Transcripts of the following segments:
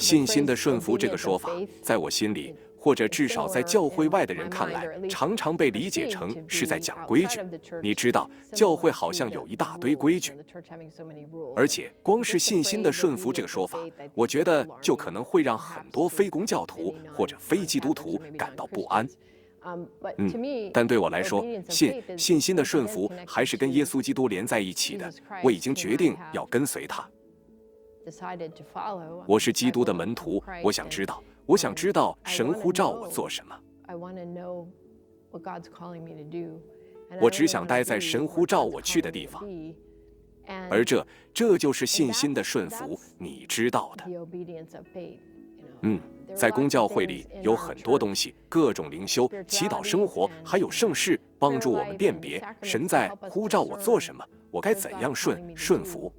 信心的顺服这个说法，在我心里，或者至少在教会外的人看来，常常被理解成是在讲规矩。你知道，教会好像有一大堆规矩，而且光是信心的顺服这个说法，我觉得就可能会让很多非公教徒或者非基督徒感到不安。但对我来说，信心的顺服还是跟耶稣基督连在一起的。我已经决定要跟随他。我是基督的门徒，我想知道神呼召我做什么。我只想待在神呼召我去的地方，而这就是信心的顺服，你知道的。在公教会里有很多东西，各种灵修、祈祷生活，还有圣事，帮助我们辨别神在呼召我做什么，我该怎样顺服。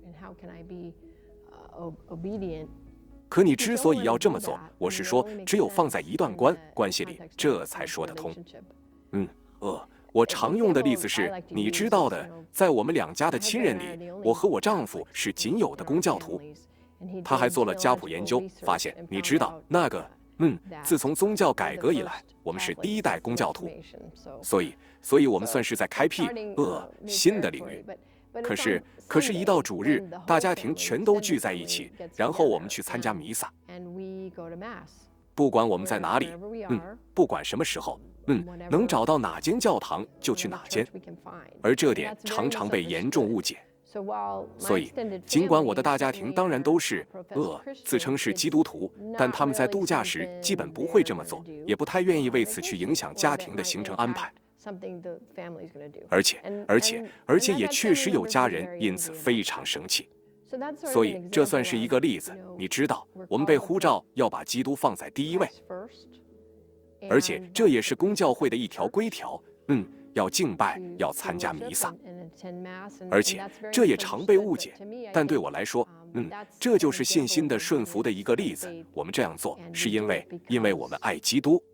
可你之所以要这么做，我是说，只有放在一段关系里，这才说得通。我常用的例子是，你知道的，在我们两家的亲人里，我和我丈夫是仅有的公教徒。他还做了家谱研究，发现，你知道那个，自从宗教改革以来，我们是第一代公教徒，所以我们算是在开辟新的领域。可是，一到主日，大家庭全都聚在一起，然后我们去参加弥撒。不管我们在哪里，不管什么时候，能找到哪间教堂就去哪间，而这点常常被严重误解。所以，尽管我的大家庭当然都是自称是基督徒，但他们在度假时基本不会这么做，也不太愿意为此去影响家庭的行程安排。而且也确实有家人因此非常生气。所以这算是一个例子。你知道，我们被呼召要把基督放在第一位，而且这也是公教会的一条规条。要敬拜，要参加弥撒，而且这也常被误解。但对我来说，这就是信心的顺服的一个例子。我们这样做是因为我们爱基督。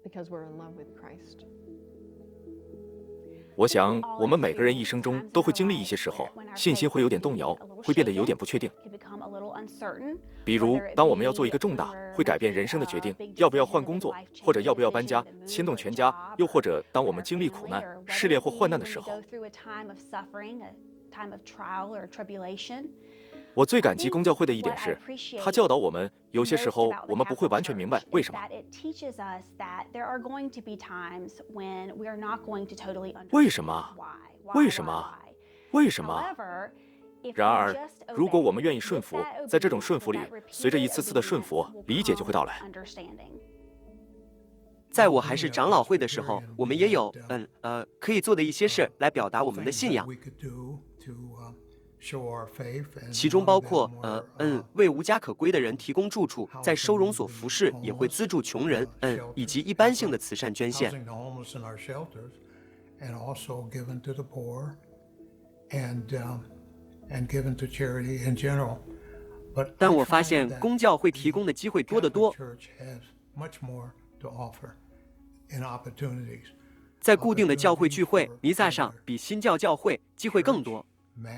我想，我们每个人一生中都会经历一些时候，信心会有点动摇，会变得有点不确定。比如，当我们要做一个重大、会改变人生的决定，要不要换工作，或者要不要搬家，牵动全家，又或者当我们经历苦难、试炼或患难的时候，我最感激公教会的一点是，他教导我们，有些时候我们不会完全明白为什么。为什么？为什么？为什么？然而，如果我们愿意顺服，在这种顺服里，随着一次次的顺服，理解就会到来。 在我还是长老会的时候，我们也有可以做的一些事来表达我们的信仰。其中包括为无家可归的人提供住处，在收容所服侍，也会资助穷人，以及一般性的慈善捐献。但我发现公教会提供的机会多得多。在固定的教会聚会、弥撒上，比新教教会机会更多。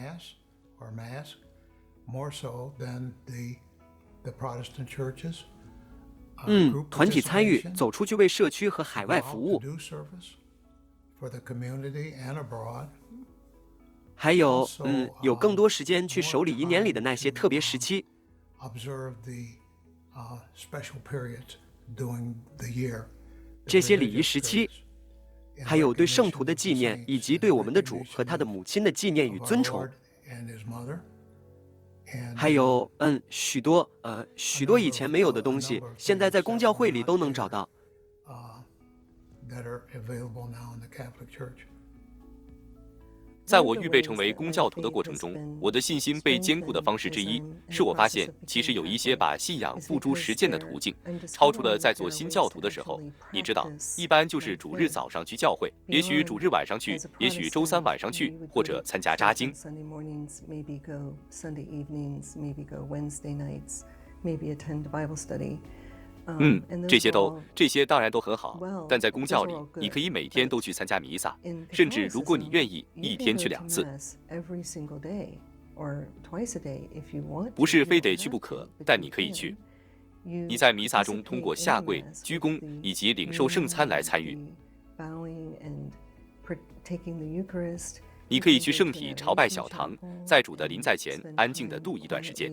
团体参与，走出去为社区和海外服务。还有，有更多时间去守礼仪年里的那些特别时期。这些礼仪时期，还有对圣徒的纪念，以及对我们的主和他的母亲的纪念与尊崇。还有，许多以前没有的东西，现在在公教会里都能找到。 在我预备成为公教徒的过程中，我的信心被坚固的方式之一，是我发现其实有一些把信仰付诸实践的途径，超出了在做新教徒的时候。你知道，一般就是主日早上去教会，也许主日晚上去，也许周三晚上去，或者参加扎经。这些当然都很好，但在公教里，你可以每天都去参加弥撒，甚至如果你愿意，一天去2次。不是非得去不可，但你可以去。 你在弥撒中通过下跪、鞠躬以及领受圣餐来参与。你可以去圣体朝拜小堂，在主的临在前安静地度一段时间。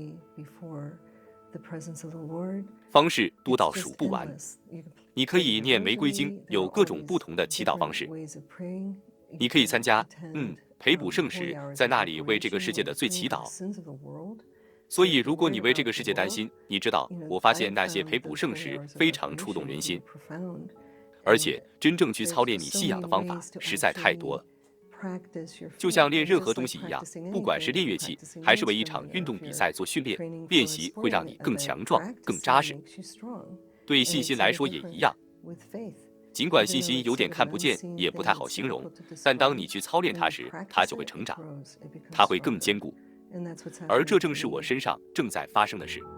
方式多到数不完。你可以念玫瑰经，有各种不同的祈祷方式。你可以参加培补圣食，在那里为这个世界的罪祈祷。所以，如果你为这个世界担心，你知道，我发现那些培补圣食非常触动人心，而且真正去操练你信仰的方法实在太多了。就像练任何东西一样，不管是练乐器，还是为一场运动比赛做训练，练习会让你更强壮、更扎实。对信心来说也一样。尽管信心有点看不见，也不太好形容，但当你去操练它时，它就会成长，它会更坚固。而这正是我身上正在发生的事。